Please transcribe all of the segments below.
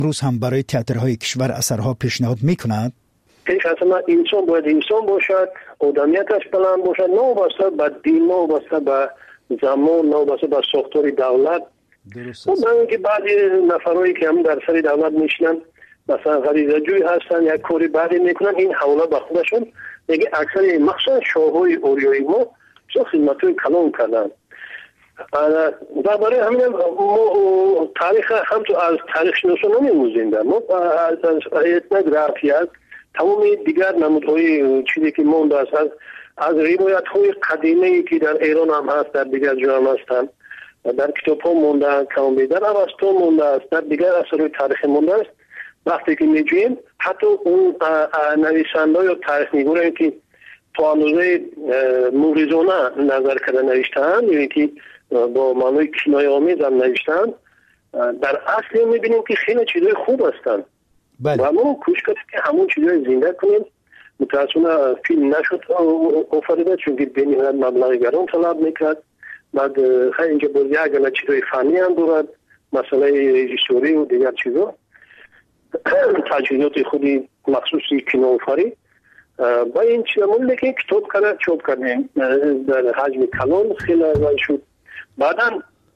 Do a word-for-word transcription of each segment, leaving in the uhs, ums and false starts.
روز هم برای تئاترهای کشور اثرها پیشنهاد میکند؟ پیش از همه انسان باید انسان باشد، آدمیتش بلند باشد، نوابسته به دین، نوابسته به زمان، نوابسته به ساختار دولت. درست است. من که بعضی نفرایی که هم در سر دولت میشنن مثلا غریزه جوی هستن، یک کاری بعدی میکنن، این حواله به خودشون میگه اکثر مخصوصا شاههای اوریایی ما چه خدمتوی کلان کردن. و برای همین ما تاریخ هم تو از تاریخ شناسان نمیموزیم. ما از etnografia تمام دیگر نمودهای چیزی که مونده است از از روایت های قدیمی که در ایران هم هست، در دیگر جا هم هستند، در کتاب ها مونده است، کامبی در اوستا مونده است، در دیگر اثرهای تاریخی مونده است. وقتی که میجویم حتی اون نویسنده یا تاریخ نگارایی که تا اندازه موریزانه نظر کرده نوشتن، یعنی که با معنای کنایه آمیز هم نوشتن، در اصل میبینیم که خیلی چیزای خوب هستند. بله. و ما کوشش کردیم که همون چیزای زنده کنیم. متاسفانه فیلم نشد آفریده چون که به نهایت مبلغ گران طلب میکرد. بعد خیلی اینجا باز یک گله چیزای فنی هم دارد، مسئله رژیسوری و دیگر چیزا، تجهیزات خودی مخصوصی کینوآفرین و این چیزا مونده که کتاب کرده چاپ کردیم در حجم کلان خیلی ارائه شد. بعدا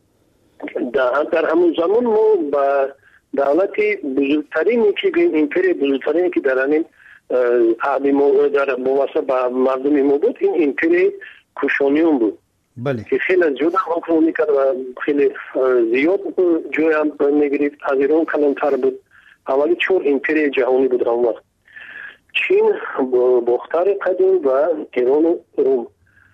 در همون زمان ما با دولتی بزرگترینی که ایمپری بزرگترینی که در همین عهد ما در مواسط با مردم ما بود، این ایمپری کوشانیون بود. بله. که خیلی زیاد حکم میکرد و خیلی زیاد جای هم میگرفت. از ایران کلانتر بود. اولی چون ایمپری جهانی بود اون وقت. چین، باختر قدیم و ایران و روم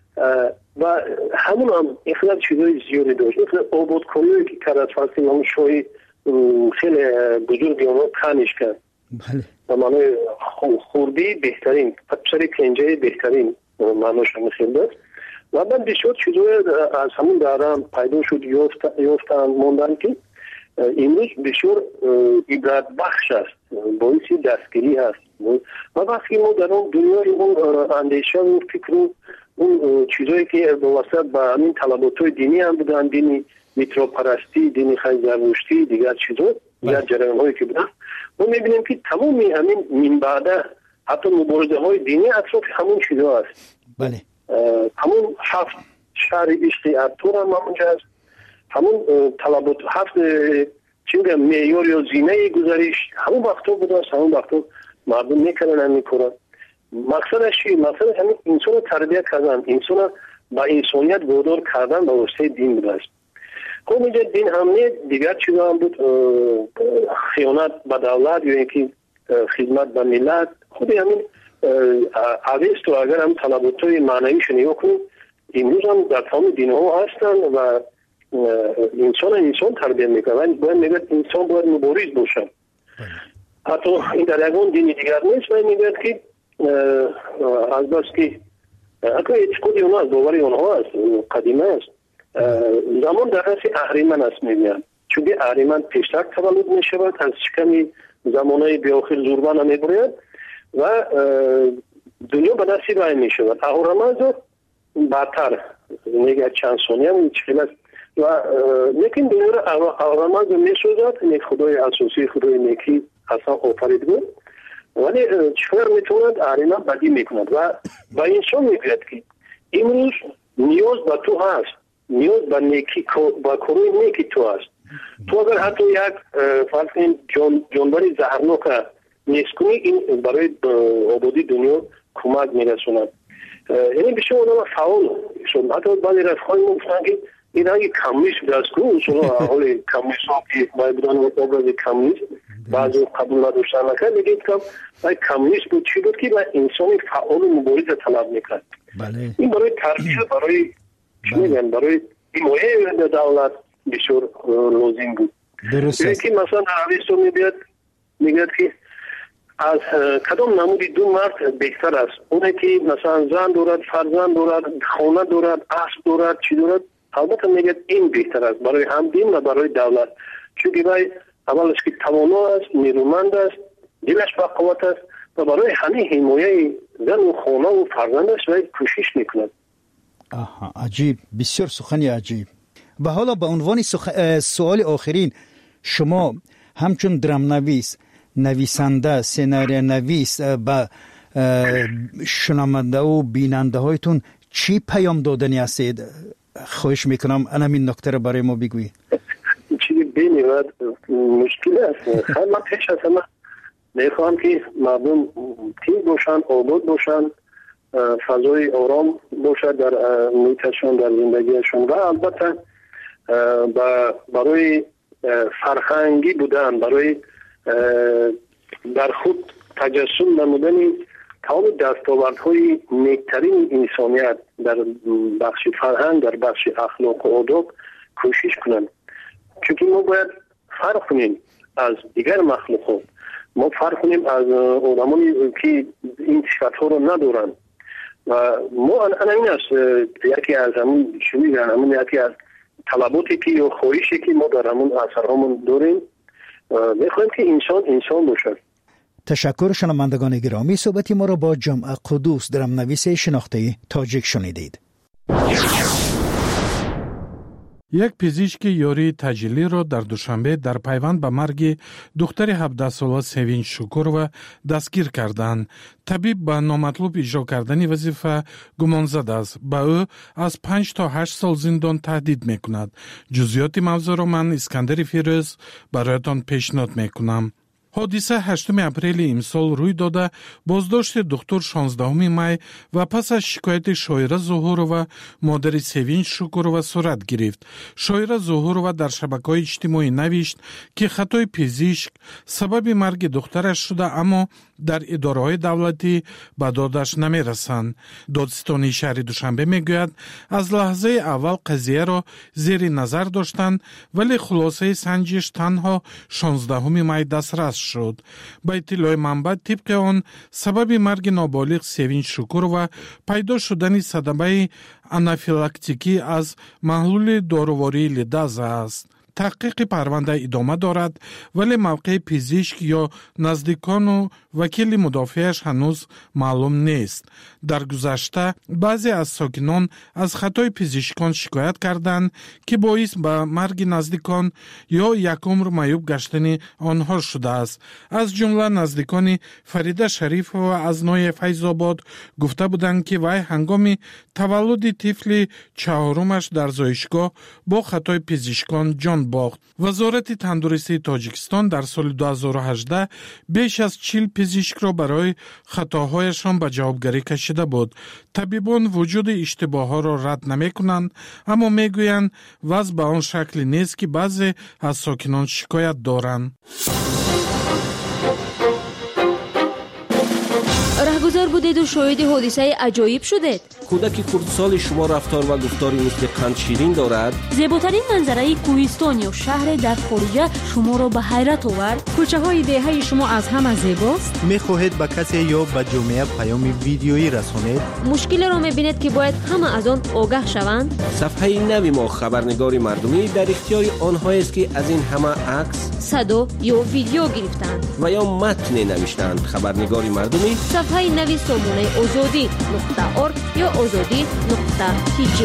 و همون هم اخلاق چیزای زیادی داشت. اخلاق آبادکاریایی که کرد فلسطین همون شوی خیلی بزرگی اونها پنش کرد. بله. و معنی خوردی بهترین، پسر کنجه بهترین معناش هم خیلی داشت. و بعد بسیار چیزای از همون دارم پیدا شد یافتن موندن که امروز بسیار عبرت بخش است، باعث دستگیری هست. و وقتی ما در اون دنیای اون اندیشه و فکر و اون چیزایی که واسه با همین طلبات‌های دینی هم بودن، دینی میتروپرستی، دینی خیلی زرتشتی، دیگر چیزا، دیگر جریان‌هایی که بودن، ما می‌بینیم که تمامی همین من بعد حتی مبارزه‌های دینی اطراف همون چیزا است. بله. همون هفت شهر عشق ارطغرل هم همونجا است. همون طلبات هفت چی میگم معیار یا زینه گذریش همون وقتا بوده است. همون وقتا مردم میکنن هم میکنن. مقصدش چی؟ مقصدش همین انسان رو تربیت کردن، انسان رو با انسانیت وادار کردن به واسطه دین بوده است. خب اینجا دین همه دیگر چیزا هم بود، خیانت به دولت یا اینکه خدمت به ملت. خود همین اویستو اگر هم طلبات‌های معنویش نگاه کنیم امروز هم در تمام دین‌ها هستن و انسان انسان تربیت میکنن. باید میگه انسان باید مبارز باشه. حتی این در یکون دینی دیگر نیست و میگه که از بس که اگر اعتقادی اونها از باوری اونها است، قدیمه است، زمان در حسی اهریمن است میگن، چون که اهریمن پیشتر تولد میشود، از شکمی زمانهای بیاخر زوربان هم میبرید و دنیا به دستی رای میشود. اهورامزد بعدتر میگه چند ثانیه هم چیز است و لیکن دنیا را اهورامزد میسازد. یک خدای اساسی، خدای نیکی اصلا آفرید بود، ولی چطور میتوند اهریمن بدی میکند و با انسان میگوید که امروز نیاز به تو هست، نیاز به نیکی، با کارهای نیکی تو هست. تو اگر حتی یک فرض جان جانوری زهرناک نیست کنی، این برای آبادی دنیا کمک میرسوند. یعنی بشه آدم فعال شد. حتی بعضی رفقای ما گفتن که این رنگ کمونیست دست کنه، اصلا حال کمونیست ها که باید بودن ابراز کمونیست بعضی قبول نداشتن نکرد، میگه که باید کمونیست بود چی بود که باید انسانی فعال و مبارز طلب میکرد. بله. این برای تربیت، برای چی میگن، برای حمایه دولت بسیار لازم بود. درست است. که مثلا اویستو میگه میگه که از کدام نمودی دو مرد بهتر است؟ اونه که مثلا زن دارد، فرزند دارد، خانه دارد، اسب دارد، چی دارد؟ البته میگه این بهتر است برای هم دین و برای دولت، چون که باید اولش که توانا است، نیرومند است، دلش با قوت است و برای همه حمایه زن و خانه و فرزندش باید کوشش میکند. آها، عجیب، بسیار سخنی عجیب. و حالا به عنوان سخ... سوال آخرین، شما همچون درامنویس، نویسنده، سناریو نویس با شنونده و بیننده هایتون چی پیام دادنی هستید؟ خواهش میکنم همین نکته رو برای ما بگویید. چیزی بینید مشکل است. خیلی پیش از همه میخوام که مردم تیم باشن، آباد باشن، فضای آرام باشد در محیطشون، در زندگیشون و البته برای فرهنگی بودن، برای در خود تجسم نمودن تمام دستاوردهای نیکترین انسانیت در بخش فرهنگ، در بخش اخلاق و آداب کوشش کنند. چون ما باید فرق کنیم از دیگر مخلوقات، ما فرق کنیم از آدمانی که این صفت‌ها رو ندارن. و ما این است یکی از همون شوی همون یکی از طلباتی که یا خواهشی که ما در همون اثرهامون داریم، میخوایم که انسان انسان باشه. تشکر شنوندگان گرامی، صحبتی ما را با جمع قدوس درامنویس شناخته تاجیک شنیدید. یک پزشک یاری تجلی را در دوشنبه در پیوند به مرگ دختر هفده ساله سوین شکورова دستگیر کردند. طبیب با نامطلوب اجرا کردن وظیفه گمان زده است. به او از پنج تا هشت سال زندان تهدید میکند. جزئیات موضوع را من اسکندر فیروز برایتان پیشنهاد میکنم. حادثه هشتم اپریل امسال روی داده. بازداشت دکتر شانزدهم می و پس از شکایت شایره ظهورова مادر سوین شکورova صورت گرفت. شایره ظهورova در شبکه‌های اجتماعی نوشت که خطای پزشک سبب مرگ دخترش شده، اما در اداره‌های دولتی به دادش نمی‌رسند. دادستانی شهر دوشنبه میگوید از لحظه اول قضیه را زیر نظر داشتند، ولی خلاصه سنجش تنها شانزدهم می دسترس شد. با اطلاع منبع طبق آن سبب مرگ نابالغ سوین شکورova پیدا شدن صدمه آنافیلاکتیکی از محلول داروواری لیداز است. تحقیق پرونده ادامه دارد، ولی موقع پزشک یا نزدیکان و وکیل مدافعش هنوز معلوم نیست. در گذشته بعضی از ساکنان از خطای پزشکان شکایت کردند که باعث به مرگ نزدیکان یا یک عمر معیوب گشتن آنها شده است. از جمله نزدیکان فریده شریف و از نوع فیض‌آباد گفته بودند که وی هنگام تولد طفل چهارمش در زایشگاه با خطای پزشکان جان باخت. وزارت تندرستی تاجیکستان در سال دو هزار و هجده بیش از چهل پزشک را برای خطاهایشان به جوابگری کشیده بود. طبیبان وجود اشتباه‌ها را رد نمی‌کنند، اما می‌گویند وضع به آن شکل نیست که بعضی از ساکنان شکایت دارند. رهگذر بودید و شاهد حادثه عجایب شدید. کودک خردسال شما رفتار و گفتاری مثل قند شیرین دارد. زیباترین منظره کوهستان یا شهر در خارج شما را به حیرت آورد. کوچه های دهه شما از همه زیباست. میخواهید به کسی یا به جامعه پیام ویدیویی رسانید؟ مشکل را میبینید که باید همه از آن آگاه شوند. صفحه نوی ما خبرنگار مردمی در اختیار آنها است که از این همه عکس، صدا یا ویدیو گرفتند و یا متن نوشتند. خبرنگار مردمی صفحه نوی سامانه آزادی نقطه ارگ یا آزادی نقطه تی جی.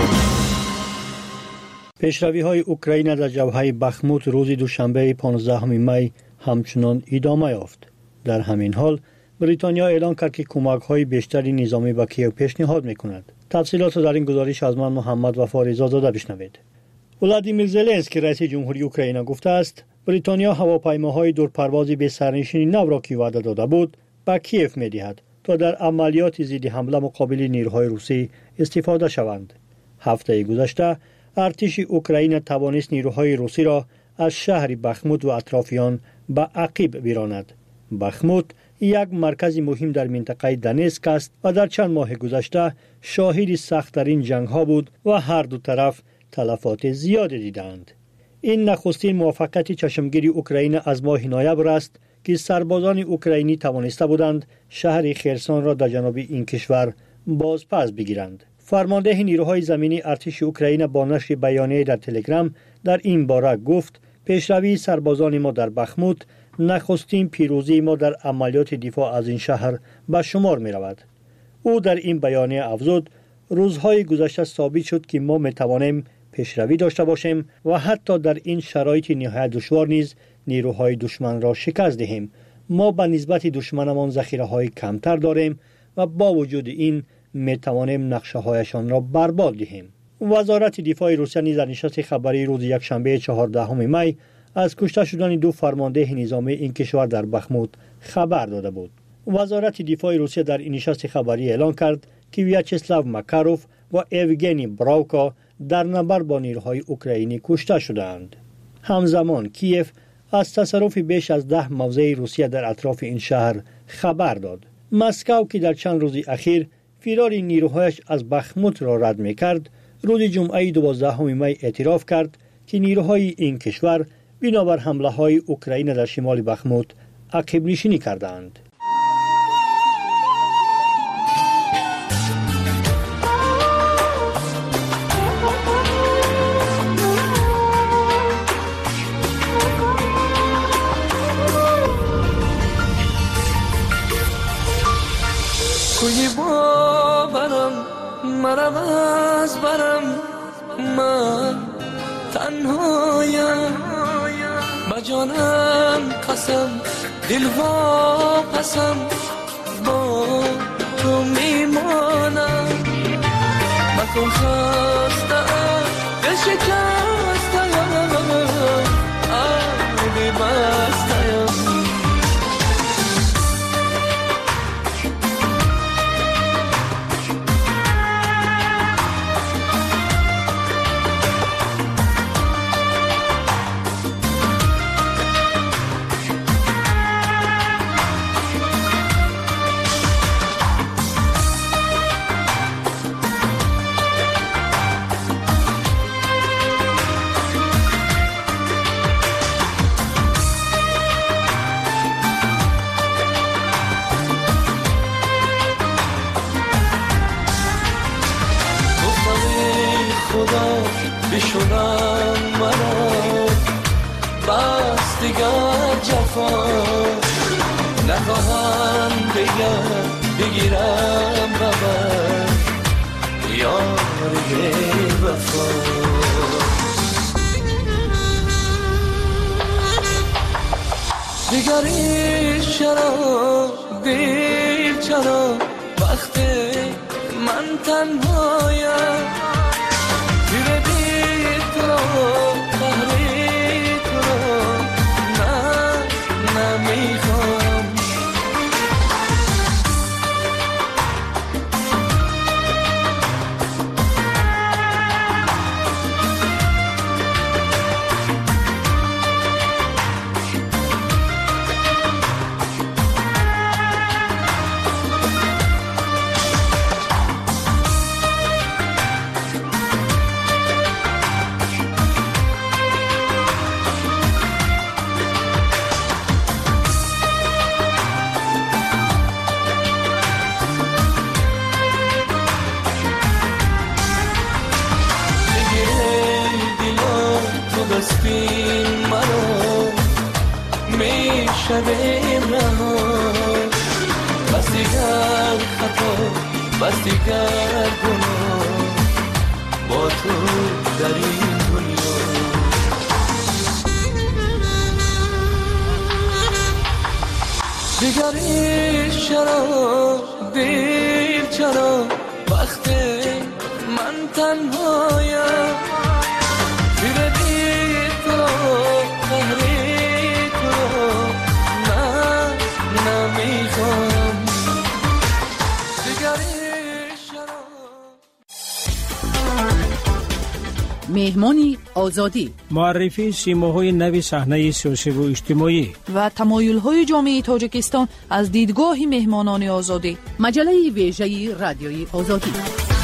پیشروی های اوکراین در جبهه بخموت روز دوشنبه پانزدهم می همچنان ادامه یافت. در همین حال بریتانیا اعلام کرد که کمک های بیشتری نظامی به کیو پیشنهاد میکند. تفصیلات در این گزارش از من محمد وفا رضازاده بشنوید. ولادیمیر زلنسکی رئیس جمهوری اوکراین گفته است بریتانیا هواپیماهای دورپرواز بی سرنشین نو را که وعده داده بود به کیف می‌دهد تا در عملیات ضد حمله مقابل نیروهای روسی استفاده شوند. هفته گذشته ارتش اوکراین توانست نیروهای روسی را از شهر بخموت و اطرافیان به عقب براند. بخموت یک مرکز مهم در منطقه دنیسک است و در چند ماه گذشته شاهد سخت‌ترین جنگ‌ها بود و هر دو طرف تلفات زیادی دیدند. این نخستین موفقیت چشمگیری اوکراین از ماه نوامبر است که سربازان اوکراینی توانسته بودند شهر خرسون را در جنوب این کشور بازپس بگیرند. فرمانده نیروهای زمینی ارتش اوکراین با نشر بیانیه در تلگرام در این باره گفت پیشروی سربازان ما در بخموت نخستین پیروزی ما در عملیات دفاع از این شهر به شمار می رود. او در این بیانیه افزود روزهای گذشته ثابت شد که ما می توانیم پیشروی داشته باشیم و حتی در این شرایط نهایت دشوار نیز نیروهای دشمن را شکست دهیم. ما به نسبت دشمنمان ذخیره‌های کمتر داریم و با وجود این می توانیم نقشه‌هایشان را برباد دهیم. وزارت دفاع روسیه نیز در نشست خبری روز یکشنبه چهاردهم می از کشته شدن دو فرمانده نظامی این کشور در بخموت خبر داده بود. وزارت دفاع روسیه در این نشست خبری اعلان کرد که ویاچسلاو ماکاروف و ایوگنی براوکا در نبرد با نیروهای اوکراینی کشته شدند. همزمان کیف از تصرف بیش از ده موضع روسیه در اطراف این شهر خبر داد. مسکو که در چند روز اخیر فرار نیروهایش از بخموت را رد می‌کرد، روز جمعه دوازدهم می اعتراف کرد که نیروهای این کشور بنابر حمله‌های اوکراین در شمال بخموت عقب نشینی کردند. کوی باورم مرم از برم من تنهایم با جانم قسم دل واپسم با تو میمانم مکن خستم دل شکستم آبی بستم بشونم مرا بس دیگر جفا نخواهم دیگر بگیرم ببر یاری وفا دیگری چرا دیر چرا وقتی من تنهایم بستیم مرا میشویم رها بس دیگر خطا بس دیگر گناه با تو در این دنیا دیگری چرا دیر چرا وقتی من تنهایم مهمانی آزادی معرفی سیماهای نوی صحنه سیاسی و اجتماعی و تمایل‌های جامعه تاجیکستان از دیدگاه مهمانان آزادی مجله ویژه رادیوی آزادی.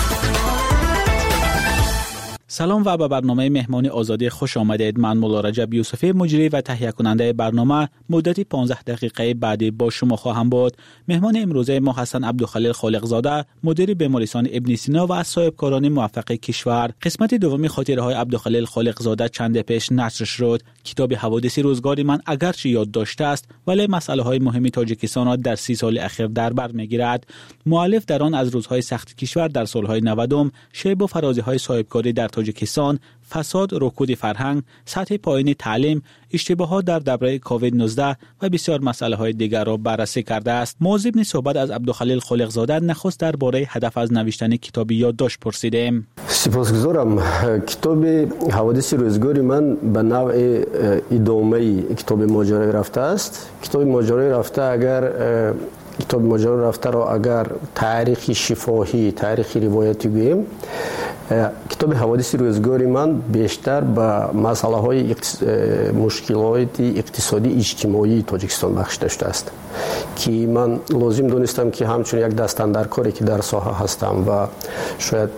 سلام و به برنامه مهمانی آزادی خوش آمدید. من مولا رجب یوسفی مجری و تهیه کننده برنامه مدتی پانزده دقیقه بعدی با شما خواهم بود. مهمان امروزه ما حسن عبدالخلیل خالقزاده، مدیر بیمارستان ابن سینا و از صاحبکاران موفق کشور. قسمت دومی خاطره های عبدالخلیل خالقزاده چند پیش نشر شد. کتاب حوادث روزگار من اگرچه یاد داشته است ولی مسئله های مهم تاجیکستان را در سی سال اخیر در بر میگیرد. مؤلف در آن از روزهای سخت کشور در سالهای نودم، شیب و فرازی های صاحبکاری در تاجیکستان فساد، رکود فرهنگ، سطح پایین تعلیم، اشتباهات در دوره کووید نوزده و بسیار مسائل های دیگر را بررسی کرده است. موضوع صحبت از عبدالخلیل خالقزاده نخست درباره هدف از نوشتن کتاب یادداشت پرسیدیم. سپاسگزارم. کتاب حوادث روزگاری من به نوع ادامه کتاب ماجرای رفته است. کتاب ماجرای رفته اگر کتاب ماجرای رفته را اگر تاریخ شفاهی، تاریخ روایتی گوییم، کتاب حوادث روزگاری من بیشتر به مسئله های مشکلات اقتصادی اجتماعی تاجیکستان بخشیده شده است که من لازم دانستم که همچون یک دستاندرکاری که در ساحه هستم و شاید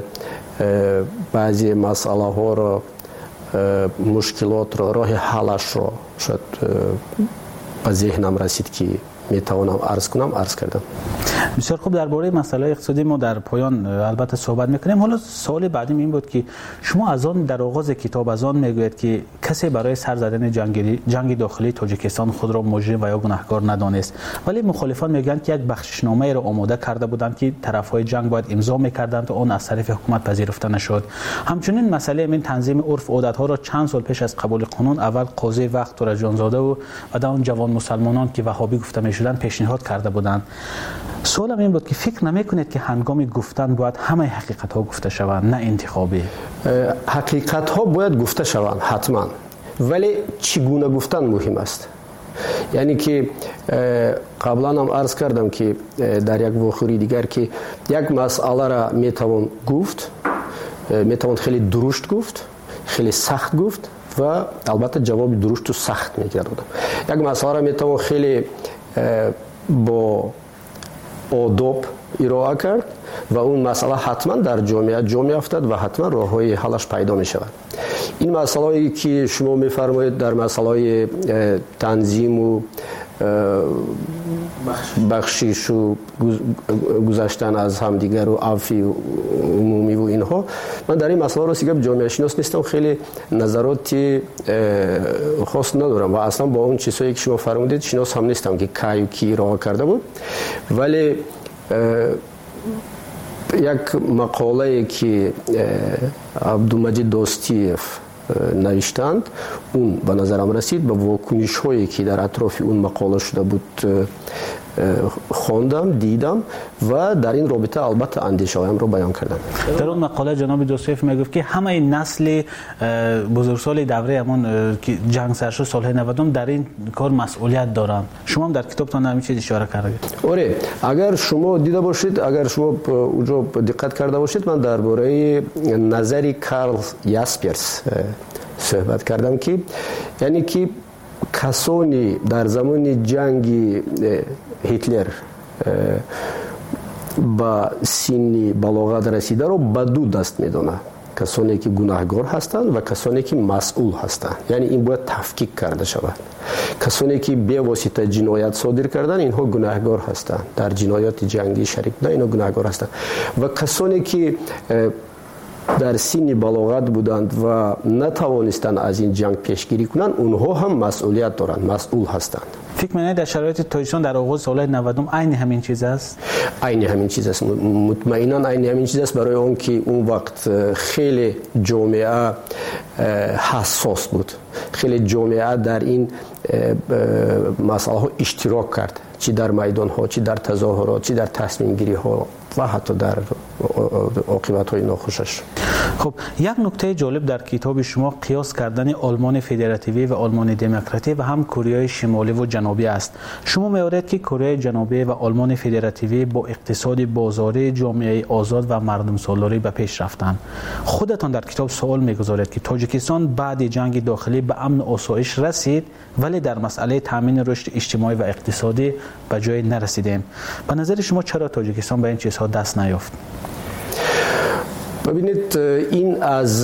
بعضی مسئله ها را، مشکلات را، راه حلش را شاید به ذهنم رسید که میتوانم عرض کنم، عرض کردم. بسیار خوب. درباره مسئله اقتصادی ما در پایان البته صحبت میکنیم. حالا سوال بعدی این بود که شما از آن در آغاز کتاب از آن میگوید که کسی برای سر زدن جنگ جنگ داخلی تاجیکستان خود را مجرم و یا گناهکار ندانست، ولی مخالفان میگن که یک بخششنامه را آماده کرده بودند که طرفهای جنگ باید امضا میکردند و آن از طرف حکومت پذیرفته نشد. همچنین مسئله این تنظیم عرف و عادت ها را چند سال پیش از قبول قانون اول قاضی وقت تورجانزاده و بعد اون جوان مسلمانان که وهابی گفته میشدند پیشنهاد کرده بودند. سوالم این بود که فکر نمیکنید که هنگام گفتن باید همه حقیقت ها گفته شوند، نه انتخابی؟ حقیقت ها باید گفته شوند حتما، ولی چگونه گفتن مهم است. یعنی که قبلا هم عرض کردم که در یک واقعی دیگر که یک مسئله را میتوان گفت، میتوان خیلی درشت گفت، خیلی سخت گفت و البته جواب درشت و سخت میگردم. یک مسئله را میتوان خیلی با آداب ارائه کرد و اون مسئله حتما در جامعه جا میافتد و حتما راههای حلش پیدا می شود. این مسئله‌ای که شما میفرمایید در مسئله تنظیم و بخشش و گذشتن از همدیگر و عفی و عمومی و اینها، من در این مسئله راستی که جامعه شناس نیستم، خیلی نظراتی خاص ندارم و اصلا با اون چیزایی که شما فرمودید شناس هم نیستم که کی و کی راه کرده بود. ولی یک مقاله که عبدالمجید داستیف نوشتند اون به نظرم رسید، به واکنش هایی که در اطراف اون مقاله شده بود خواندم، دیدم و در این رابطه البته اندیشه هایم رو بیان کردم. در اون مقاله جناب دوستویف میگفت که همه نسل بزرگسال دوره همون که جنگ سر شد سالهای نود در این کار مسئولیت دارن. شما هم در کتابتان همین چیز اشاره کردید. آره، اگر شما دیده باشید، اگر شما اونجا دقت کرده باشید، من درباره نظری کارل یاسپرس صحبت کردم که یعنی که کسانی در زمان جنگ هیتلر با سن بلاغت رسیده رو به دو دست میدونه، کسانی که گناهکار هستند و کسانی که مسئول هستند. یعنی این باید تفکیک کرده شود. کسانی که به واسطه جنایت صادر کردن اینها گناهکار هستند، در جنایات جنگی شریک بودن اینها گناهکار هستند و کسانی که در سن بلاغت بودند و نتوانستند از این جنگ پیشگیری کنند اونها هم مسئولیت دارند، مسئول هستند. فکر می‌کنید در شرایط تاجیکستان در آغاز سال نود عین همین چیز است؟ عین همین چیز است، مطمئنا عین همین چیز است، برای اون که اون وقت خیلی جامعه حساس بود، خیلی جامعه در این مسئله ها اشتراک کرد، چی در میدان ها، چی در تظاهرات، چی در تصمیم گیری ها و حتی در عاقبت های ناخوشش. خب یک نکته جالب در کتاب شما قیاس کردن آلمان فدراتیوی و آلمان دموکراتی و هم کره شمالی و جنوبی است. شما می‌آورید که کره جنوبی و آلمان فدراتیوی با اقتصاد بازاری، جامعه آزاد و مردم سالاری به پیش رفتند. خودتان در کتاب سوال می‌گذارید که تاجیکستان بعد جنگ داخلی به امن و آسایش رسید ولی در مسئله تامین رشد اجتماعی و اقتصادی به جای نرسیدیم. به نظر شما چرا تاجیکستان به این چیزها دست نیافت؟ ببینید، این از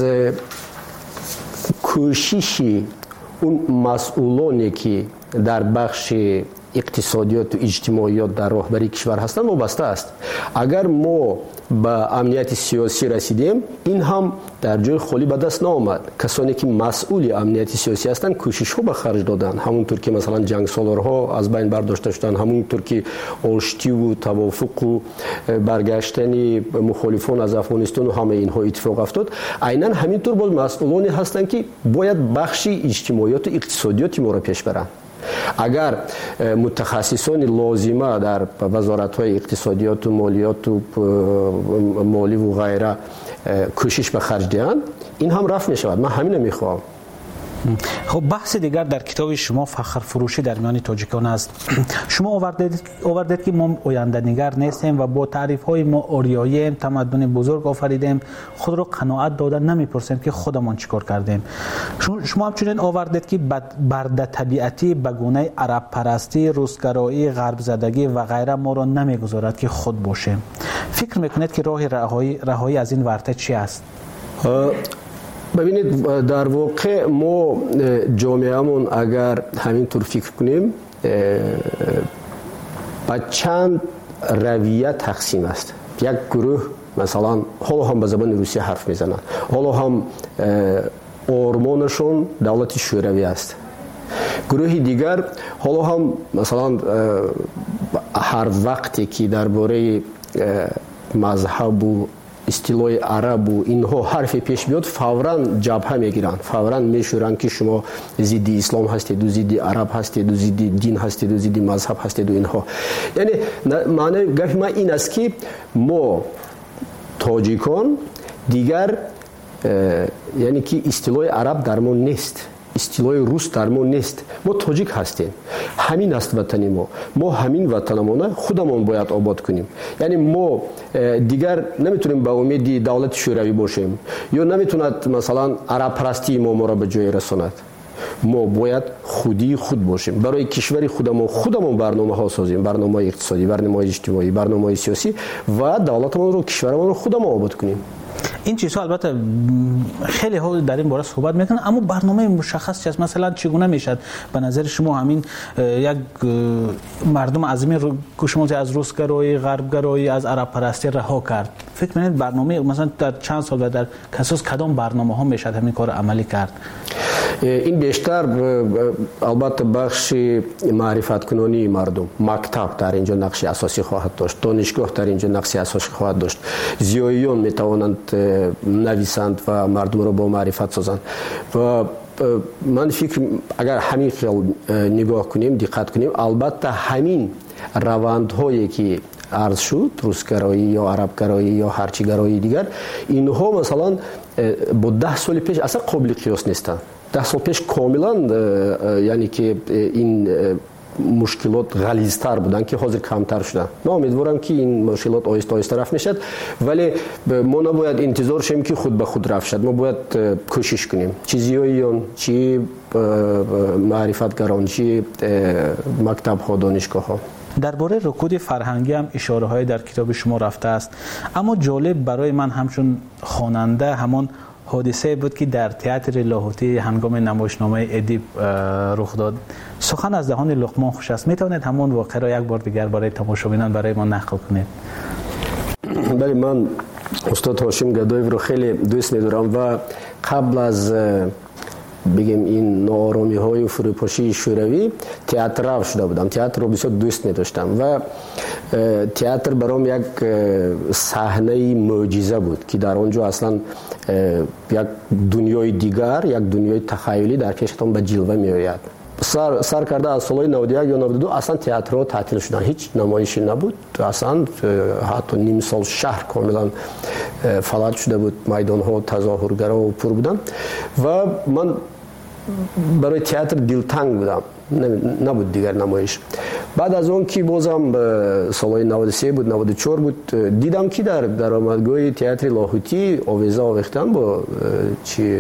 کوشش اون مسئولانی که در بخش اقتصادیات و اجتماعیات در راهبری کشور هستند وابسته است. اگر ما به امنیت سیاسی رسیدیم این هم در جای خالی به دست نآمد. کسانی که مسئول امنیت سیاسی هستند کوشش ها به خرج دادند، همونطور که مثلا جنگ سالارها از بین برداشته شدند، همونطور که آشتی و توافق و برگشتن مخالفان از افغانستان و همه اینها اتفاق افتاد. عیناً همینطور باز مسئولانی هستند که باید بخش اجتماعیات و اقتصادیات ما را پیش برند. اگر متخصصان لازمه در وزارت‌های اقتصادیات و مالیات و مالی و غیره کوشش به خرج دهند این هم رفع می‌شود. من همین رو می‌خواهم. خب بحث دیگر در کتاب شما فخر فروشی در میان تاجیکان است. شما آوردید آوردید که ما آینده نگر نیستیم و با تعریف های ما آریاییم، تمدن بزرگ آفریدیم، خود را قناعت دادن نمیپرسیم که خودمان چیکار کردیم. شما همچنین آوردید که برده طبیعتی به گونه عرب پرستی، روسگرایی، غرب زدگی و غیره ما را نمیگذارد که خود باشیم. فکر میکنید که راه رهایی رهایی از این ورطه چی است؟ ببینید در واقع ما جامعهمون اگر همینطور فکر کنیم با چند رویه تقسیم است. یک گروه مثلا حالا هم به زبان روسی حرف میزنن، حالا هم آرمانشون دولت شوروی است. گروه دیگر حالا هم مثلا هر وقتی که درباره مذهب و اصطلاح عرب و اینها حرفی پیش بیاد فوراً جبهه میگیرن، فوراً میشورن که شما ضد اسلام هستید و ضد عرب هستید و ضد دین هستید و ضد مذهب هستید و اینها. یعنی معنی گفت ما این است که ما تاجیکان دیگر یعنی که اصطلاح عرب در ما نیست، اصطلاح روس در ما نیست. ما تاجیک هستیم، همین است وطن ما، ما همین وطنمونه خودمون باید آباد کنیم. یعنی ما دیگر نمیتونیم به امید دولت شوروی باشیم یا نمیتوند مثلا عرب پرستی ما ما را به جای رساند. ما باید خودی خود باشیم، برای کشور خودمون خودمون برنامه ها سازیم، برنامه اقتصادی، برنامه اجتماعی، برنامه سیاسی و دولتمون رو کشورمون رو خودمون آباد کنیم. این چیزها البته خیلی ها در این باره صحبت میکنن، اما برنامه مشخص چیست؟ مثلا چگونه میشد به نظر شما همین یک مردم عظیمی رو که شما از روسگرایی، غربگرایی، از عرب پرستی رها کرد؟ فکر میکنید برنامه مثلا در چند سال و در کساس کدام برنامه ها میشد همین کار عملی کرد؟ این بیشتر البته بخش معرفت کنانی مردم، مکتب در اینجا نقش اساسی خواهد داشت، دانشگاه در اینجا نقش اساسی خواهد داشت. زیاییان میتوانند نویسند و مردم را با معرفت سازند و من فکر اگر همین خیال نگاه کنیم، دقت کنیم، البته همین روندهایی که عرض شد، روسگرایی یا عربگرایی یا هرچی گرایی دیگر، اینها مثلا با ده سال پیش اصلا قابل قیاس نیستند. ده سال پیش کاملا یعنی که این مشکلات غلیظتر بودن که حاضر کمتر شدن. من امیدوارم که این مشکلات آهسته آهسته رفع میشد، ولی ما نباید انتظار شیم که خود به خود رفع شد. ما باید کوشش کنیم، چیزیاییان چی معرفتگران چی مکتب ها، دانشگاه ها. درباره رکود فرهنگی هم اشاره های در کتاب شما رفته است، اما جالب برای من همچون خواننده همان حادثه بود که در تئاتر لاهوتی هنگام نمایشنامه ادیب رخ داد. سخن از دهان لقمان خوش است. میتوانید همون واقعه را یک بار دیگر برای تماشاچیان برای ما نقل کنید؟ بله، من استاد هاشم گدایف رو خیلی دوست می‌دارم و قبل از بگیم این ناآرامی های و فروپاشی شوروی تئاتر رو شده بودم، تئاتر رو بسیار دوست می داشتم و تئاتر برام یک صحنه معجزه بود که در آنجا اصلا یک دنیای دیگر، یک دنیای تخیلی در پیشتون به جلوه می آید. سر, سر کرده از سال نود و یک یا نود و دو اصلا تئاترها تعطیل شدن، هیچ نمایشی نبود، اصلا حتی نیم سال شهر کاملا فلج شده بود، میدان ها تظاهرگرا و پر بودن و من برای تئاتر دلتنگ بودم، نبود دیگر نمایش. بعد از اون که بازم سال نود و سه بود، نود و چهار بود، دیدم که در درآمدگاه تئاتر لاهوتی آویزه آویختن با چی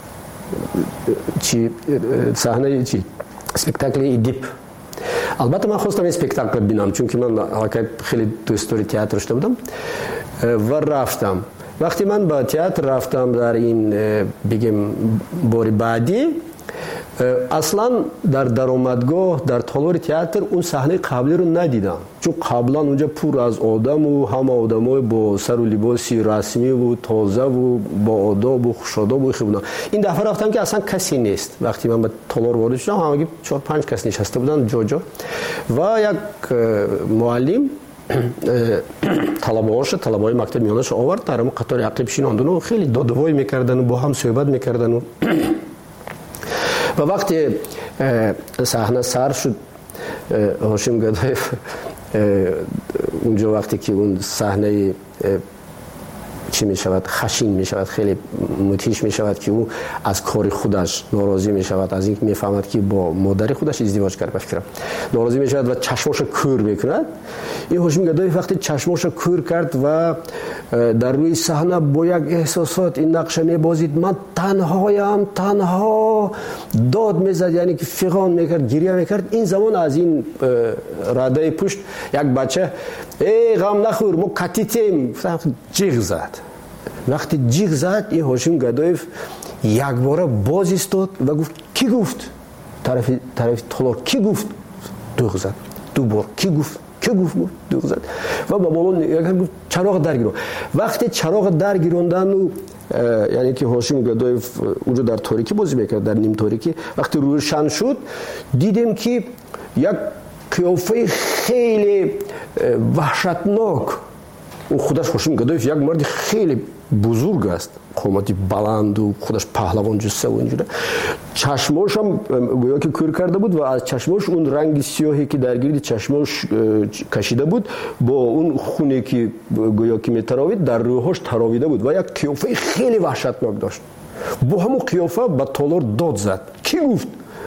چی صحنه چی اسپکتاکل ادیب. البته من خواستم اسپکتاکل ببینم چون که من حقیقت خیلی دوست داری تئاتر داشته بودم و رفتم. وقتی من با تئاتر رفتم در این بگیم بار بعدی اصلا در درآمدگاه در تالار تئاتر اون صحنه قبلی رو ندیدم، چون قبلا اونجا پر از آدم و همه آدمای با سر و لباسی رسمی و تازه و با آداب و خوش‌آداب و بودن. این دفعه رفتم که اصلا کسی نیست. وقتی من به تالار وارد شدم همگی چهار پنج کس نشسته بودن جا جا و یک معلم طلبه‌هاش طلبه‌های مکتب میانش آورد در همون قطار عقب شیناندن و خیلی دادوایی میکردن و با هم صحبت میکردن و و وقتی صحنه سر شد هاشم گدایف اونجا وقتی که اون صحنه چی می شود خشین می شود خیلی متیش می شود که او از کار خودش ناراضی می شود، از اینکه می فهمد که با مادر خودش ازدواج کرده بفکرم ناراضی می شود و چشماش کور میکند. این هاشم گدایف وقتی چشماش کور کرد و در روی صحنه با یک احساسات این نقشه می بازید، من تنهایم تنها داد می زد، یعنی که فغان می کرد گریه می کرد. این زمان از این رده پشت یک بچه ای غم نخور ما کتیتیم جیغ زد. وقتی جیغ زد این هاشم گدایف یک بار باز ایستاد و گفت کی گفت؟ طرف طرف تالار کی گفت؟ دوغ زد. دو بار کی گفت؟ کی گفت؟ دوغ زد و با بالون یک گفت چراغ درگیرون. وقتی چراغ درگیروندن و یعنی که هاشم گدایف اونجا در تاریکی بازی میکرد، در نیم تاریکی، وقتی روشن شد دیدیم که یک قیافه خیلی وحشتناک. او خودش هاشم گدایف یک مرد خیلی بزرگ است، قامتی بلند و خودش پهلوان جسه و اینجوره. چشماش هم گویا که کور کرده بود و از چشماش اون رنگ سیاهی که در گرد چشماش کشیده بود با اون خونی که گویا که میتراوید در روحش تراویده بود و یک قیافه خیلی وحشتناک داشت. با همون قیافه به تالار داد زد کی گفت؟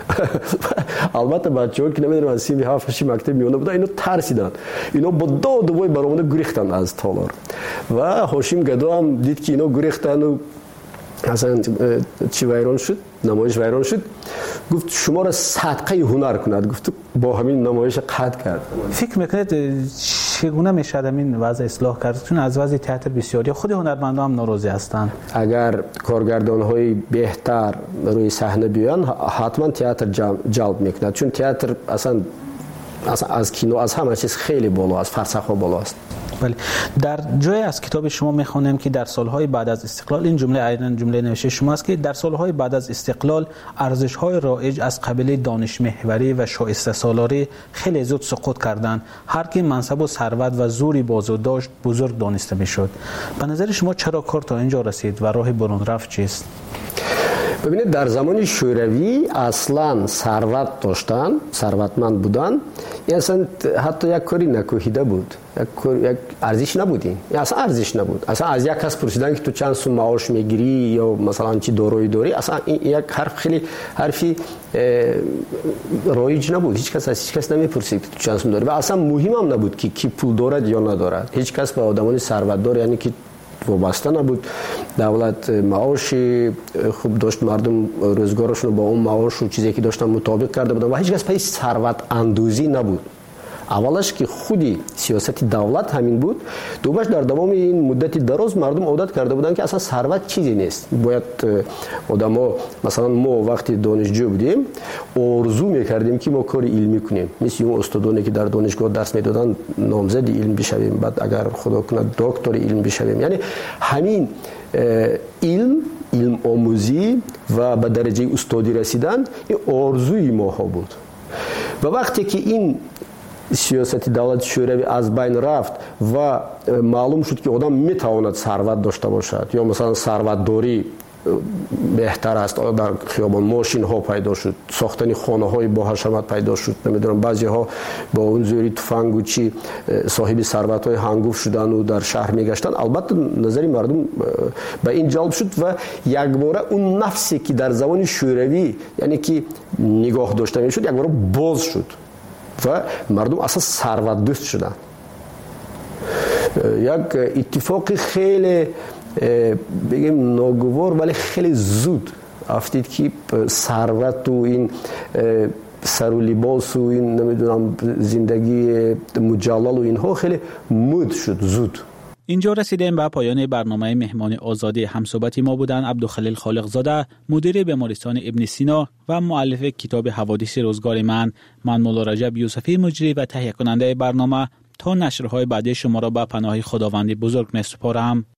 البته بچه‌ها که نمیدونم از سیمی هفتشی مکتب میونه بودن اینو ترسیدن، اینا با داد و وای برآمده گریختن از تالار و هاشم گدا هم دید که اینا گریختن و اصلا چی ویران شد، نمایش ویران شد، گفت شما را صدقه هنر کند. گفت با همین نمایش قطع کرد. فکر میکنید چگونه میشه همین وضع اصلاح کرد؟ چون از وضع تئاتر بسیاری خود هنرمندان هم ناراضی هستند. اگر کارگردان‌های بهتر روی صحنه بیان حتما تئاتر جلب میکند، چون تئاتر اصلا اصلا از کینو از همه چیز خیلی بالا است، فرسخ‌ها بالا است. بله. در جای از کتاب شما میخوانم که در سالهای بعد از استقلال، این جمله ایران جمله نوشته شما است که در سالهای بعد از استقلال ارزش‌های رایج از قبیل دانش محوری و شایسته سالاری خیلی زود سقوط کردند. هر کی منصب و ثروت و زوری بازو داشت بزرگ دانسته میشد. به نظر شما چرا کار تا اینجا رسید و راه برون رفت چیست؟ ببینید در زمان شوروی اصلا ثروت داشتن، ثروتمند بودن، این اصلا حتی یک کاری نکوهیده بود، یک یک ارزش نبود، این اصلا ارزش نبود. اصلا از یک کس پرسیدن که تو چند سوم معاش میگیری یا مثلا چی دارایی داری، اصلا این یک حرف خیلی حرفی رایج نبود. هیچ کس از هیچ کس نمیپرسید که تو چند سوم داری و اصلا مهم هم نبود که کی پول دارد یا ندارد. هیچ کس به آدمان ثروتدار یعنی که وابسته نبود. دولت معاش خوب داشت، مردم روزگارشون رو با اون معاش و چیزی که داشتن مطابق کرده بودن و هیچ کس پای ثروت اندوزی نبود. اولش که خودی سیاست دولت همین بود، دومش در دوام این مدتی دراز مردم عادت کرده بودن که اصلا ثروت چیزی نیست. باید آدما مثلا ما وقتی دانشجو بودیم آرزو میکردیم که ما کار علمی کنیم، مثل اون استادانی که در دانشگاه درس میدادن نامزد علم بشویم، بعد اگر خدا کنه دکتر علم بشویم. یعنی همین علم علم آموزی و به درجه استادی رسیدن این آرزوی ما ها بود. و وقتی که این سیاست دولت شوروی از بین رفت و معلوم شد که آدم میتواند ثروت داشته باشد یا مثلا ثروت داری بهتر است، در خیابان ماشین ها پیدا شد، ساختن خانه های با حشمت پیدا شد، نمیدونم بعضی ها با اون زوری تفنگ و چی صاحب ثروت های هنگفت شدن و در شهر میگشتن. البته نظری مردم به این جلب شد و یک باره اون نفسی که در زمان شوروی یعنی که نگاه داشته میشد یک باره باز شد و مردم اصلا ثروت دوست شدن. یک اتفاق خیلی بگیم ناگوار ولی خیلی زود افتید که ثروت و این سر و لباس و این نمیدونم زندگی مجلل و اینها خیلی مد شد زود. اینجا رسیدیم به پایان برنامه مهمان آزادی. همصحبت ما بودن عبدالخلیل خالقزاده، مدیر بیمارستان ابن سینا و مؤلف کتاب حوادث روزگار من. من مولا رجب یوسفی مجری و تهیه کننده برنامه تا نشرهای بعدی شما را به پناه خداوند بزرگ می‌سپارم.